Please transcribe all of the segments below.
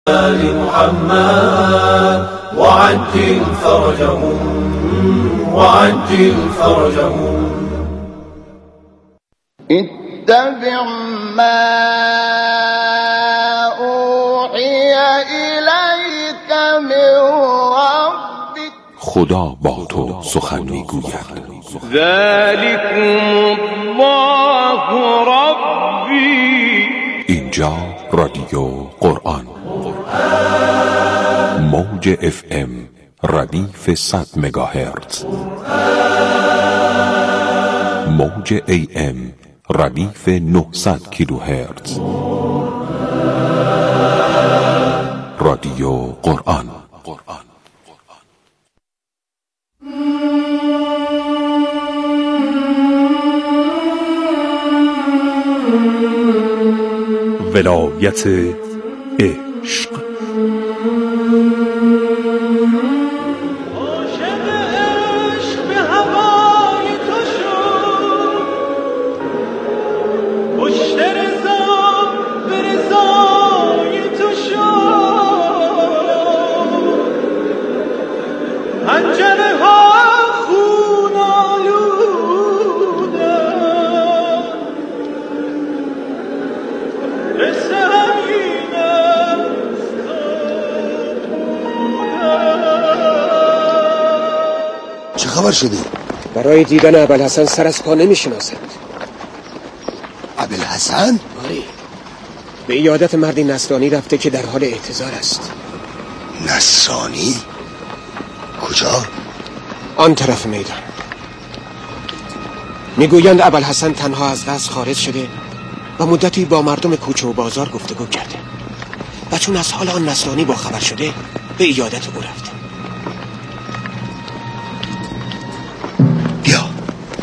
آل محمد وعجل فرجهم وعجل فرجهم. اتبع ما اوحی الیک من ربک. خدا با تو سخن میگوید. ذلکم الله ربی. اینجا رادیو قرآن، موج FM ردیف 100 مگاهرتز، موج AM ردیف 900 کیلوهرتز. رادیو قرآن. ولایت عشق. چه خبر شدی؟ برای دیدن ابوالحسن سر از پا نمیشناسند. ابوالحسن؟ آری، به عیادت مردی نصرانی رفته که در حال اعتذار است. نصرانی؟ کجا؟ آن طرف میدان. میگویند ابوالحسن تنها از قصر خارج شده و مدتی با مردم کوچه و بازار گفتگو کرده و چون از حال آن نصرانی با خبر شده به عیادت او رفته. بیا.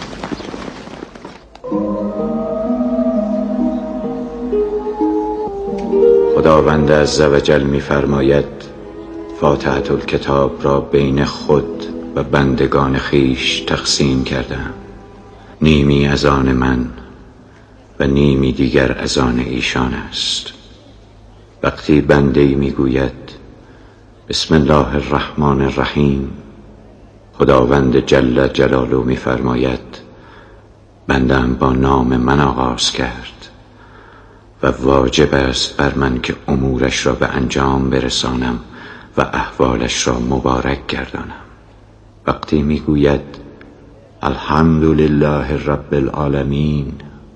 خداوند عزوجل می‌فرماید فاتحة الکتاب را بین خود و بندگان خیش تقسیم کردم، نیمی از آن من و نیمی دیگر از آن ایشان است. وقتی بنده‌ای میگوید بسم الله الرحمن الرحیم، خداوند جل جلاله می‌فرماید بنده‌ام با نام من آغاز کرد و واجب است بر من که امورش را به انجام برسانم و احوالش را مبارک گردانم. وقتی میگوید الحمدلله رب العالمین،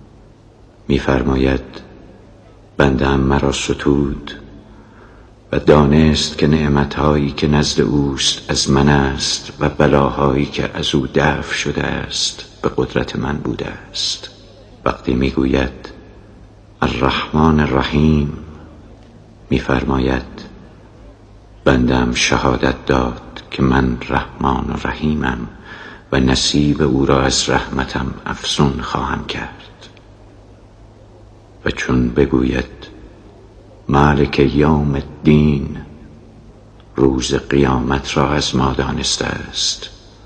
میفرماید بنده‌ام مرا ستود و دانست که نعمتهایی که نزد اوست از من است و بلاهایی که از او دفع شده است به قدرت من بوده است. وقتی میگوید الرحمن الرحیم، میفرماید بنده‌ام شهادت داد که من رحمان و رحیمم و نصیب او را از رحمتم افزون خواهم کرد. و چون بگوید مالک یوم الدین، روز قیامت را از ما دانسته است،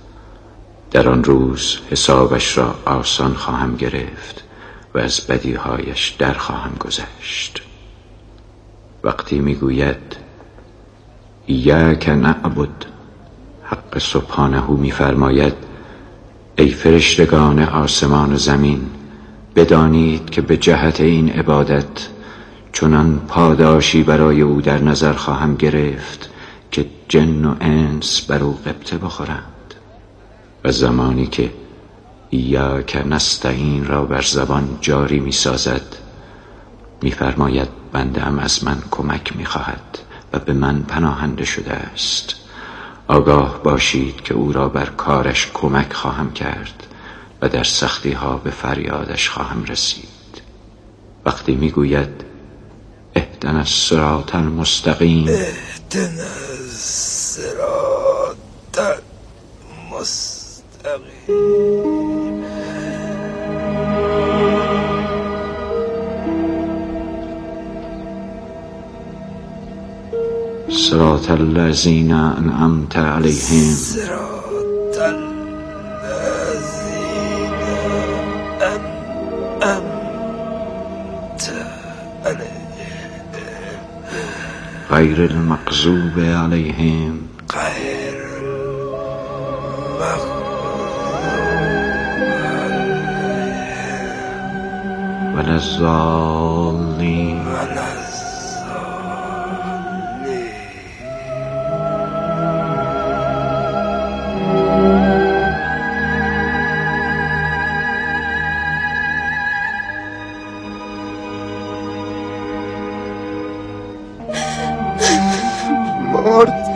در آن روز حسابش را آسان خواهم گرفت و از بدیهایش در خواهم گذشت. وقتی میگوید ایاک نعبد، حق سبحانه میفرماید ای فرشتگان آسمان و زمین، بدانید که به جهت این عبادت چنان پاداشی برای او در نظر خواهم گرفت که جن و انس بر او غبطه بخورند. و زمانی که ایاک نستعین را بر زبان جاری می سازد، می فرماید بنده‌ام از من کمک می خواهد و به من پناهنده شده است. آگاه باشید که او را بر کارش کمک خواهم کرد و در سختی ها به فریادش خواهم رسید. وقتی می گوید اهدنا الصراط المستقیم، اهدنا الصراط المستقیم، صراط الذین انعمت علیهم، صراط الذین انعمت علیهم غیر المغضوب علیهم غیر ولا الضالین. مرد،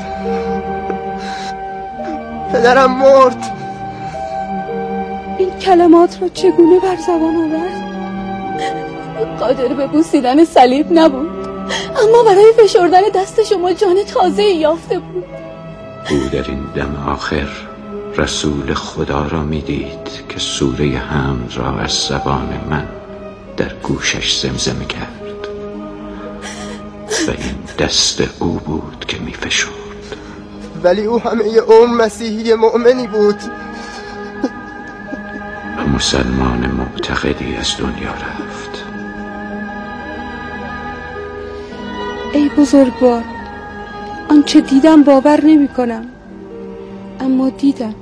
پدرم مرد. این کلمات را چگونه بر زبان آورد؟ قادر به بوسیدن صلیب نبود، اما برای فشردن دست شما جان تازه یافته بود. او در این دم آخر رسول خدا را می‌دید که سوره حمد را از زبان من در گوشش زمزمه کرد و این دست او بود که می‌فشرد. ولی او همه عمر مسیحی مؤمنی بود و مسلمان معتقدی از دنیا رفت. ای بزرگوار، آنچه دیدم باور نمی کنم، اما دیدم.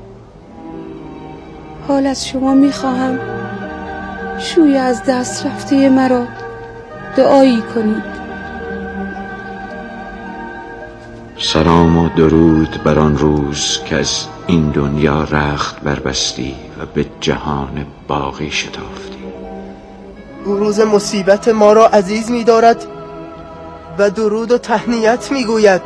حال از شما می خواهم شوی از دست رفته مرا دعایی کنید. سلام و درود بر آن روز که از این دنیا رخت بربستی و به جهان باقی شتافتی. او روز مصیبت ما را عزیز می دارد و درود و تهنیت می گوید.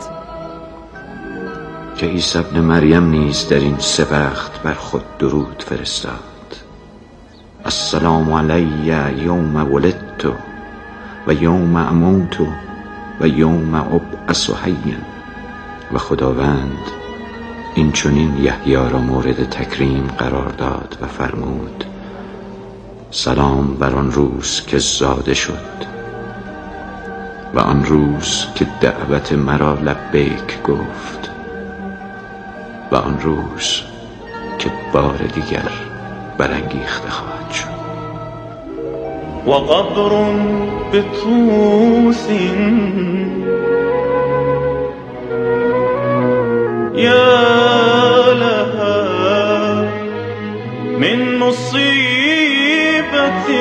که عیسی ابن مریم نیز در این 3 وقت بر خود درود فرستاد. السلام علی یوم ولدت و یوم اموت و یوم ابعث حیا. و خداوند این چنین یحیی را مورد تکریم قرار داد و فرمود: سلام بر آن روز که زاده شد و آن روز که دعوت مرا لبیک گفت و آن روز که بار دیگر برانگیخته خواهد شد. و قبر بطوس یا لها من مصیبت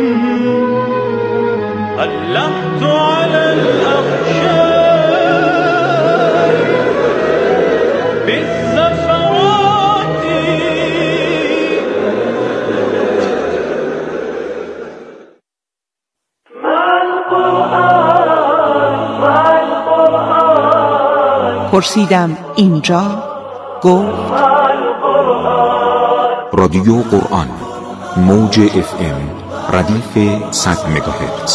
علقت على الأخشاب بالزفرات. پرسیدم اینجا؟ گفت رادیو قرآن، موج FM، ردیف 100 مگاهرتز.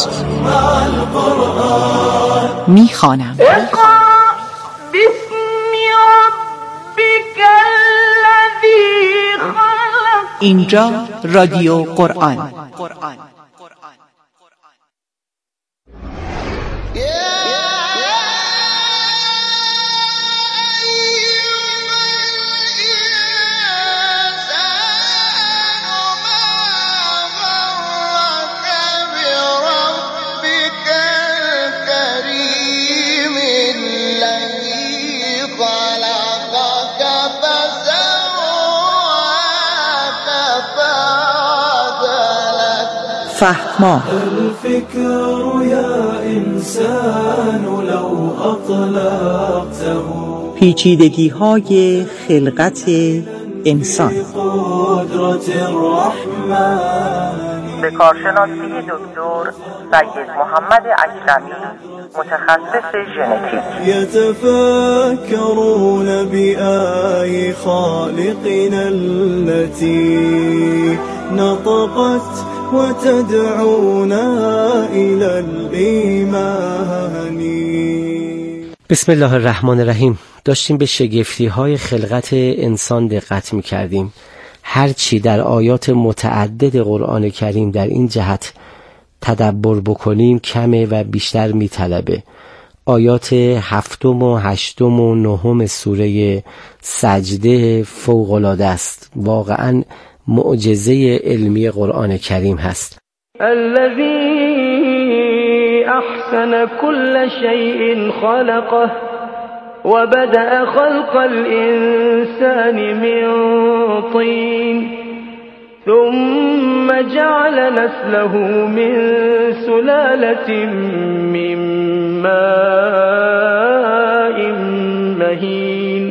میخوانم. اقرأ باسم ربک الذی خلق. اینجا رادیو قرآن. فهما. الفكر يا إنسان لو أطلقته. پیچیدگی های خلقت انسان. قدرة الرحمن. به کارشناسی دکتر سید محمد اکرمی، متخصص ژنتیک. يتفكرون بآي خالقنا التي نطقت وتدعونا إلى الإيمان. بسم الله الرحمن الرحیم. داشتیم به شگفتی های خلقت انسان دقت می کردیم. هرچی در آیات متعدد قرآن کریم در این جهت تدبر بکنیم کمه و بیشتر می طلبه. آیات 7 و 8 و 9 سوره سجده فوق‌العاده است. واقعا معجزه علمی قرآن کریم هست. الذي أحسن كل شيء خلقه وبدأ خلق الإنسان من طين ثم جعل نسله من سلالة من ماء مهين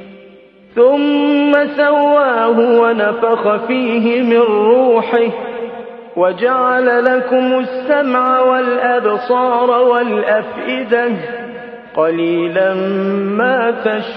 ثم سواه ونفخ فيه من روحه وجعل لكم السمع والأبصار والأفئدة قلیلا ما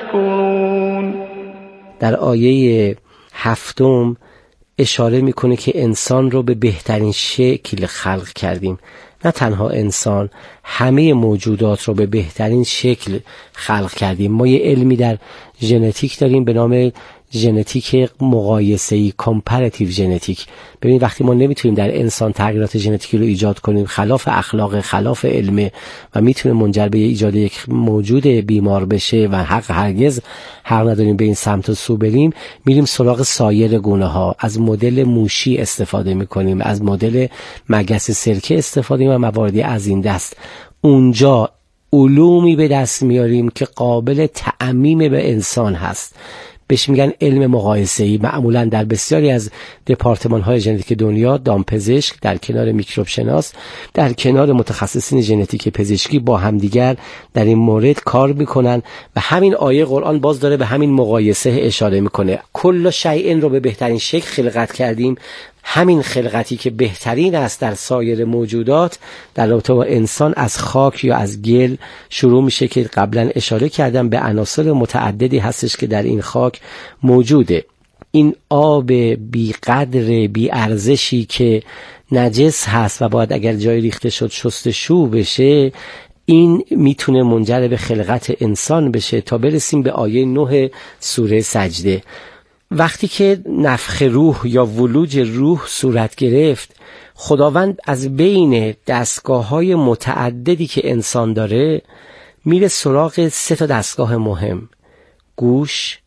تشکرون. در آیه 7 اشاره میکنه که انسان رو به بهترین شکل خلق کردیم. نه تنها انسان، همه موجودات رو به بهترین شکل خلق کردیم. ما یه علمی در ژنتیک داریم به نام ژنتیک مقایسه‌ای، کامپاراتیو ژنتیک. ببینید وقتی ما نمیتونیم در انسان تغییرات ژنتیکی رو ایجاد کنیم، خلاف اخلاق، خلاف علم و میتونه منجر به ایجاد یک موجود بیمار بشه و هرگز حق نداریم به این سمت و سو بریم، میریم سراغ سایر گونه ها. از مدل موشی استفاده میکنیم، از مدل مگس سرکه استفاده میکنیم و مواردی از این دست. اونجا علومی به دست میاریم که قابل تعمیم به انسان هست. بهش میگن علم مقایسه‌ای. معمولا در بسیاری از دپارتمان‌های ژنتیک دنیا دامپزشک در کنار میکروب شناس، در کنار متخصصین ژنتیک پزشکی با همدیگر در این مورد کار میکنن و همین آیه قرآن باز داره به همین مقایسه اشاره میکنه. کل شیء رو به بهترین شکل خلقت کردیم. همین خلقتی که بهترین است در سایر موجودات در رابطه با انسان از خاک یا از گل شروع میشه که قبلا اشاره کردم به عناصر متعددی هستش که در این خاک موجوده. این آب بی قدر بی ارزشی که نجس هست و باید اگر جای ریخته شد شستشو بشه، این میتونه منجر به خلقت انسان بشه تا برسیم به آیه 9 سوره سجده. وقتی که نفخ روح یا ولوج روح صورت گرفت، خداوند از بین دستگاه‌های متعددی که انسان داره میره سراغ 3 دستگاه مهم: گوش،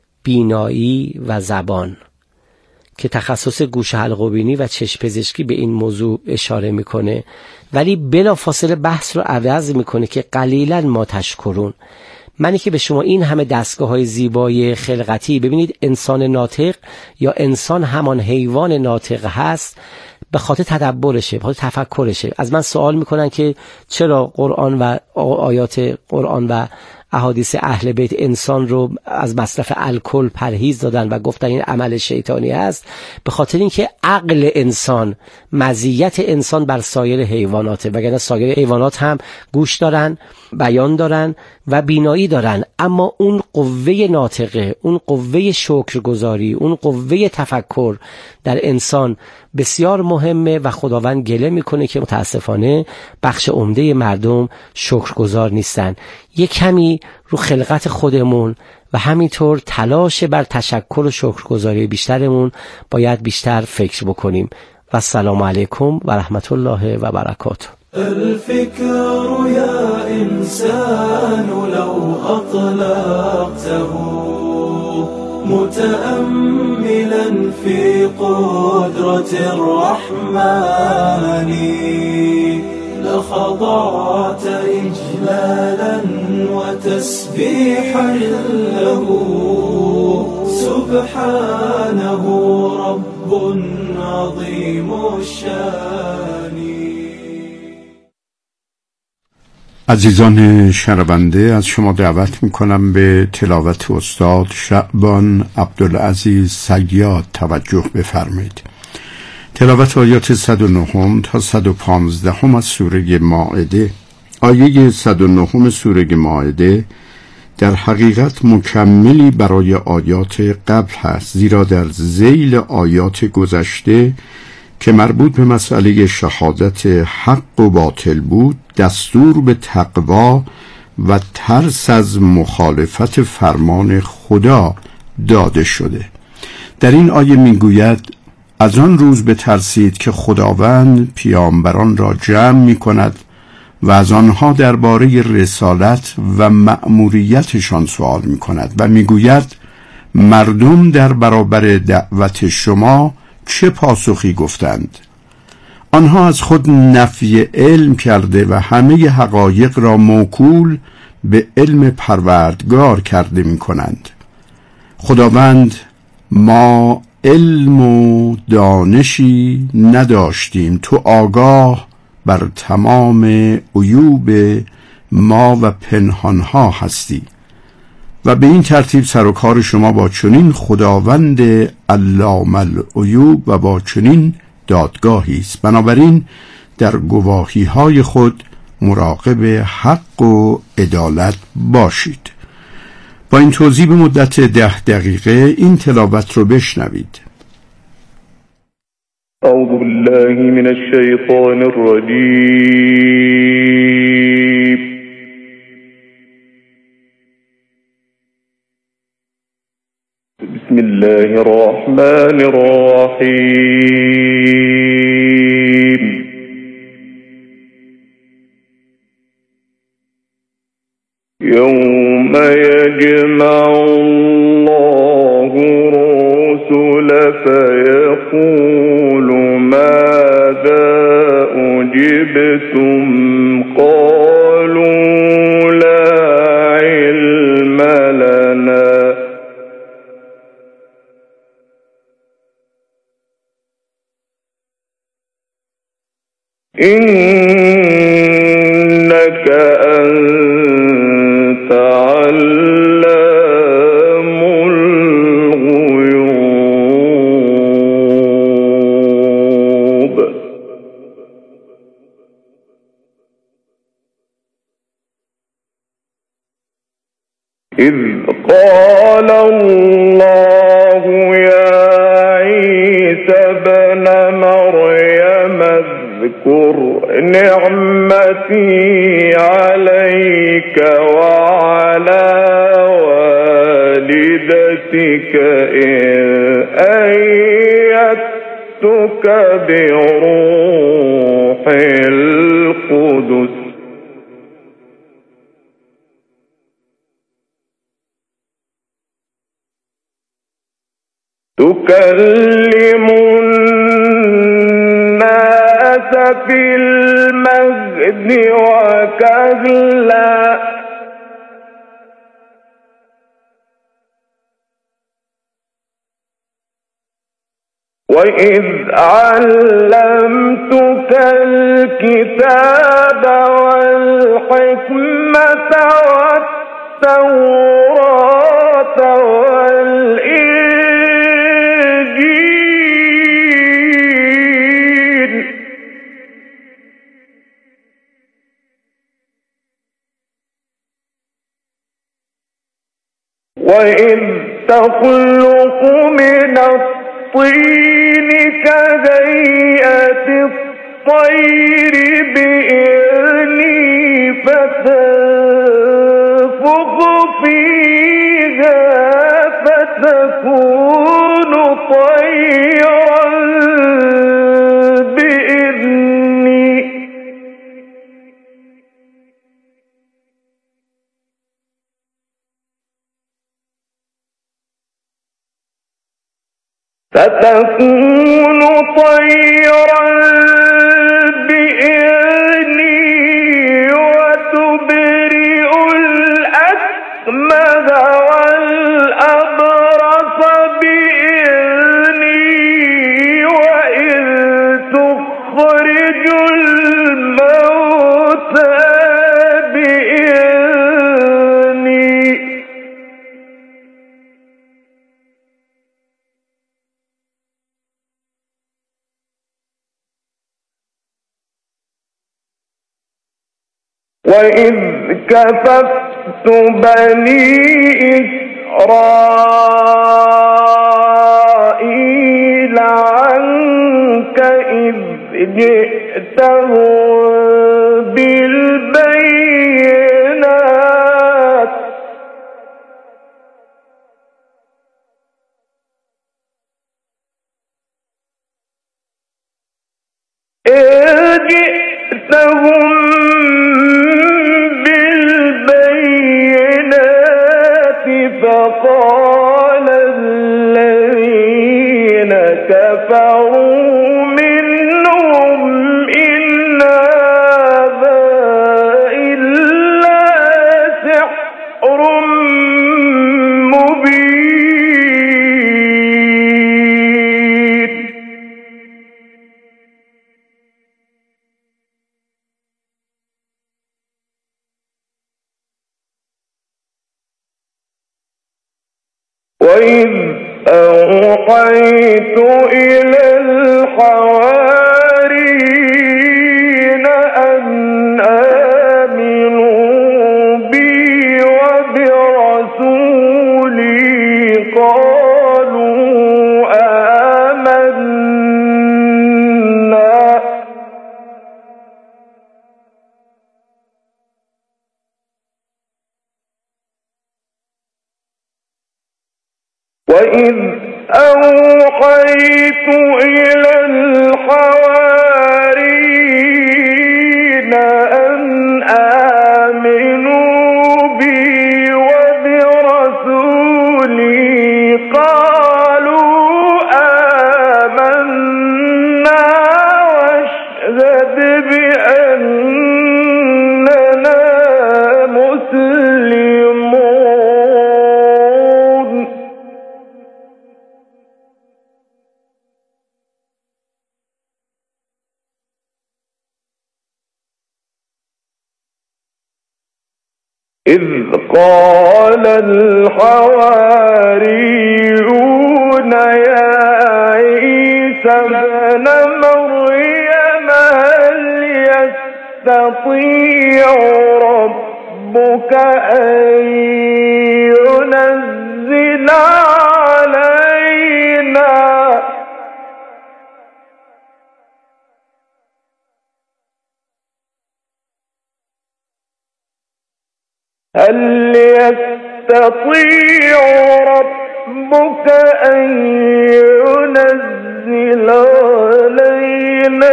بینایی و زبان، که تخصص گوش حلق و بینی و چشم پزشکی به این موضوع اشاره میکنه، ولی بلافاصله بحث رو عوض میکنه که قلیلا ما تشکرون. منی که به شما این همه دستگاه‌های زیبای خلقتی، ببینید انسان ناطق یا انسان همان حیوان ناطق هست به خاطر تدبرشه، به خاطر تفکرشه. از من سوال میکنن که چرا قرآن و آیات قرآن و احادیث اهل بیت انسان رو از مصرف الکل پرهیز دادن و گفتن این عمل شیطانی است؟ به خاطر اینکه عقل انسان، مزیت انسان بر سایر حیواناته، وگرنه سایر حیوانات هم گوش دارن، بیان دارن و بینایی دارن، اما اون قوه ناطقه، اون قوه شکرگزاری، اون قوه تفکر در انسان بسیار مهمه و خداوند گله میکنه که متاسفانه بخش عمده مردم شکرگزار نیستن. یه کمی رو خلقت خودمون و همینطور تلاش بر تشکر و شکرگزاری بیشترمون باید بیشتر فکر بکنیم. و السلام علیکم و رحمت الله و برکاته. الفكر يا إنسان لو أطلقته متأملا في قدرة الرحمن لخضعت إجلالا وتسبيحا له سبحانه رب عظيم الشان. عزیزان شنونده، از شما دعوت میکنم به تلاوت استاد شعبان عبدالعزیز صیاد توجه بفرمایید. تلاوت آیات 109 تا 115 از سوره مائده. آیه 109 سوره مائده در حقیقت مکملی برای آیات قبل هست، زیرا در ذیل آیات گذشته که مربوط به مسئله شهادت حق و باطل بود، دستور به تقوا و ترس از مخالفت فرمان خدا داده شده. در این آیه میگوید از آن روز بترسید که خداوند پیامبران را جمع می کند و از آنها درباره رسالت و مأموریتشان سوال می کند و میگوید مردم در برابر دعوت شما چه پاسخی گفتند؟ آنها از خود نفی علم کرده و همه حقایق را موکول به علم پروردگار کرده می کنند. خداوند ما علم و دانشی نداشتیم، تو آگاه بر تمام عیوب ما و پنهانها هستی و به این ترتیب سر و کار شما با چنین خداوند علام الغیوب و با چنین دادگاهی است. بنابراین در گواهی های خود مراقب حق و عدالت باشید. با این توضیح به مدت 10 دقیقه این تلاوت رو بشنوید. اعوذ بالله من الشیطان الرجیم. بسم الله الرحمن الرحیم. يوم يجمع الله الرسل فيقول ماذا أجبتم قالوا لا علم لنا إنك أنت علام الغيوب. إذ قال الله يا عيسى ابن مريم اذكر نعمتي عليك وعلى والدتك أيدتك بروح القدس تكلم الناس في المهد وكهلا وإذ علمتك الكتاب والحكمة والتوراة والإنجيل وإذ تخلق من الطين كهيئة الطير بإذني فتنفخ فيها فتكون طيرا بإذني فتكون طيرا بإذني وتبرئ الأكمه والأبرص بإذني وإذ تخرج الموتى بإذني وإذ كففت بني إسرائيل عنك إذ جئتهم بالبينات فقال الذين كفروا منهم وإذ أوحيت إلى الحواريين أن آمنوا بي وبرسولي قالوا آمنا وإذ أوحيت إلى الحواريين أن آمنوا بي وبرسولي قالوا آمنا واشهد بأننا مسلمون إذ قال الحواريون يا عيسى ابن مريم هل يستطيع ربك أن ينزل علينا هل يستطيع ربك أن ينزل علينا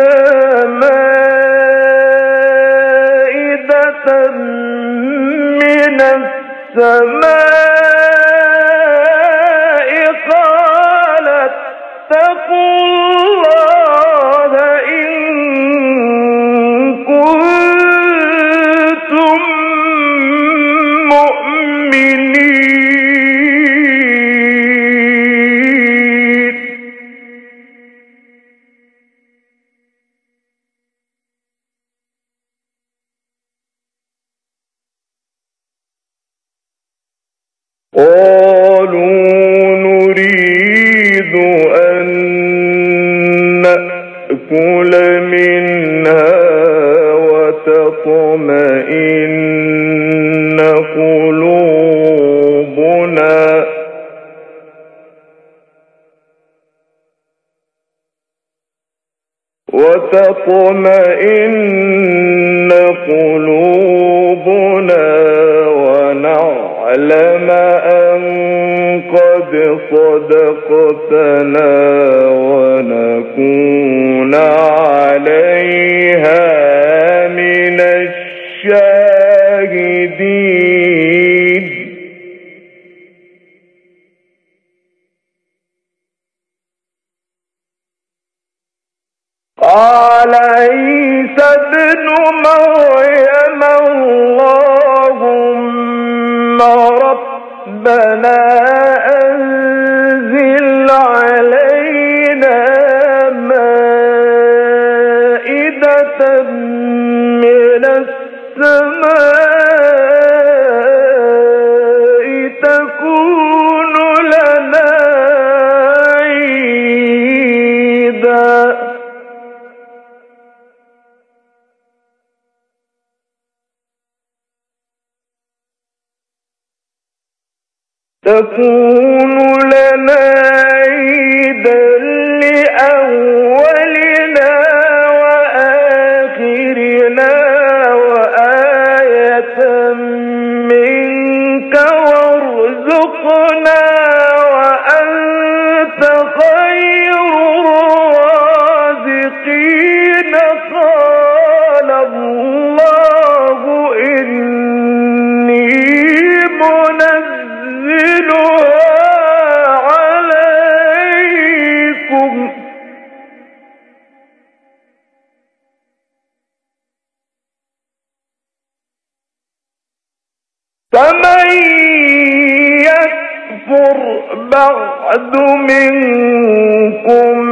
مائدة من السماء قال اتقوا الله إن كنتم مؤمنين قالوا نريد أن نأكل منها وتطمئن قلوبنا ونعلم أن قد صدقتنا ونكون عليها من الشاهدين قال عيسى ابن مريم اللهم ربنا أنزل علينا مائدة من السماء تكون لنا عيدا عيدا لأولنا وآخرنا وآية منك وارزقنا وأنت خير الرازقين قال الله إني منزلها عليكم فمن يكفر بعد منكم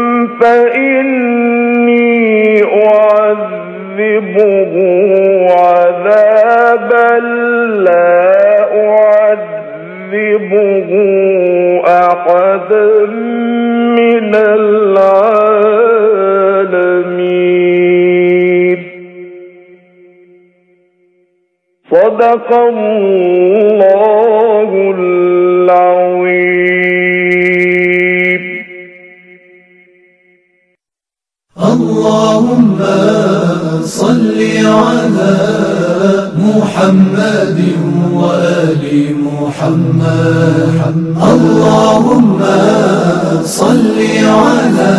فإني أعذبه عذابا لا أعذبه صدق الله العظيم. اللهم صل على محمد وآل محمد. اللهم صل على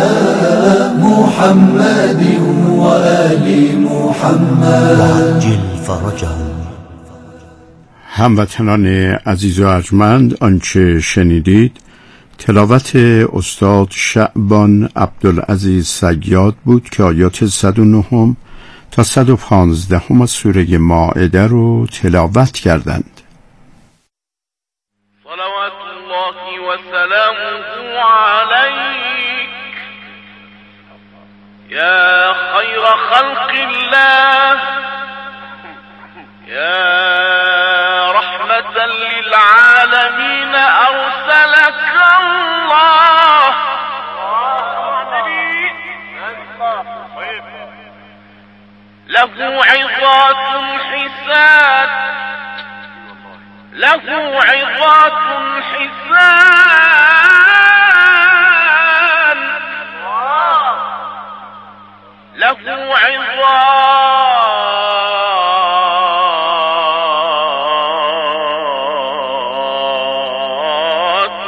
محمد وآل محمد وعجل فرجهم. هموطنان عزیز و ارجمند، آنچه شنیدید تلاوت استاد شعبان عبدالعزیز صیاد بود که آیات 109 تا 115 از سوره مائده رو تلاوت کردند. صلوات الله و سلامه علیک یا خیر خلق الله یا رحمة للعالمین ارسلك الله له عظات حسان له عظات حسان له عظات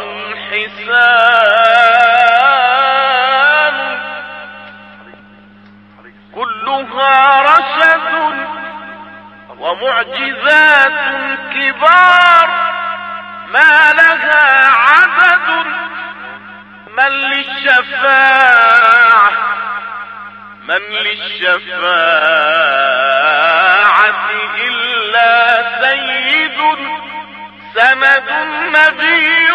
حسان كلها رشد ومعجزات كبار ما لها عدد من للشفاعة إلا سيد سند نبي